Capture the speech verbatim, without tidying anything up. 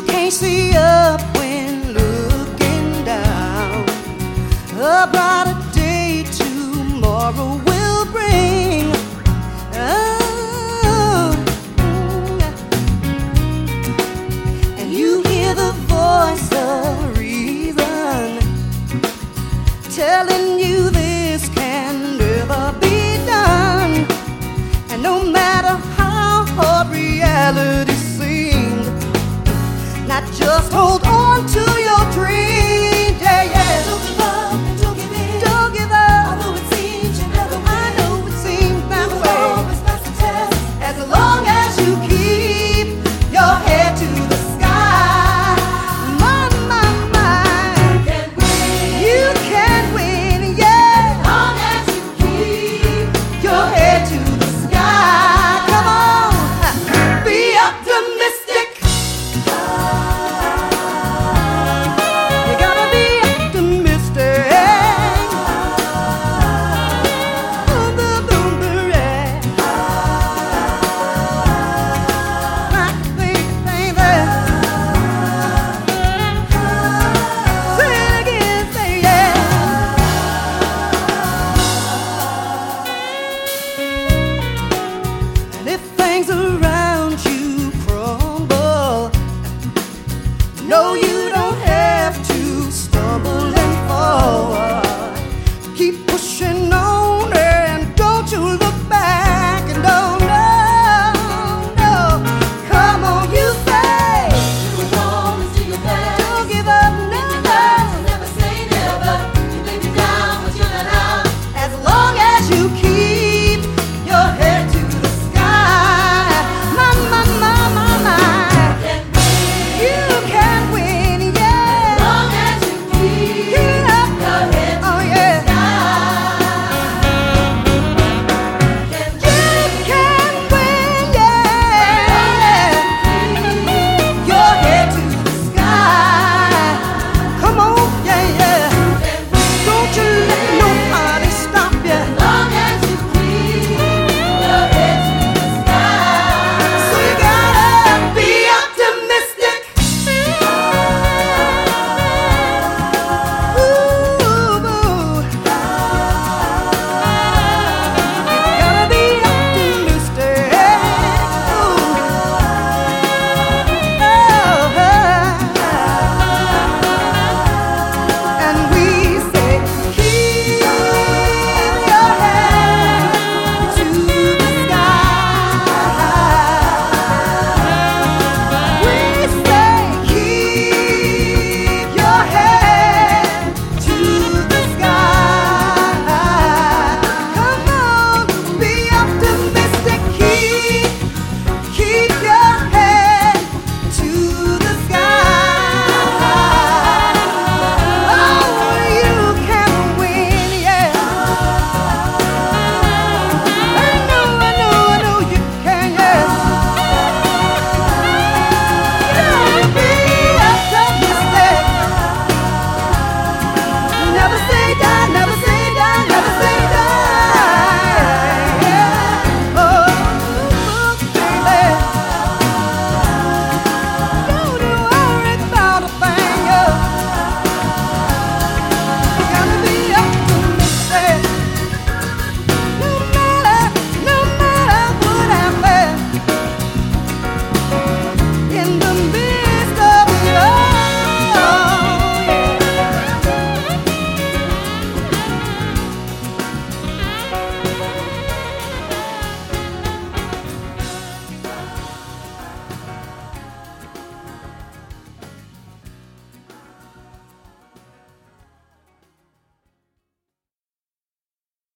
can't see up when looking down. A brighter day tomorrow will bring. Oh, and you hear the voice of reason telling you this can never be done. And no matter how hard reality seems, not just hold on to your dream. Yeah, yeah. Don't give up and don't give in. Don't give up. Although it seems you never win, I know it seems that you will way. always pass the test. As long as you keep your head to the sky, my, my, my, You can win. you can win, yeah. As long as you keep Your head to the sky. Come on, be optimistic.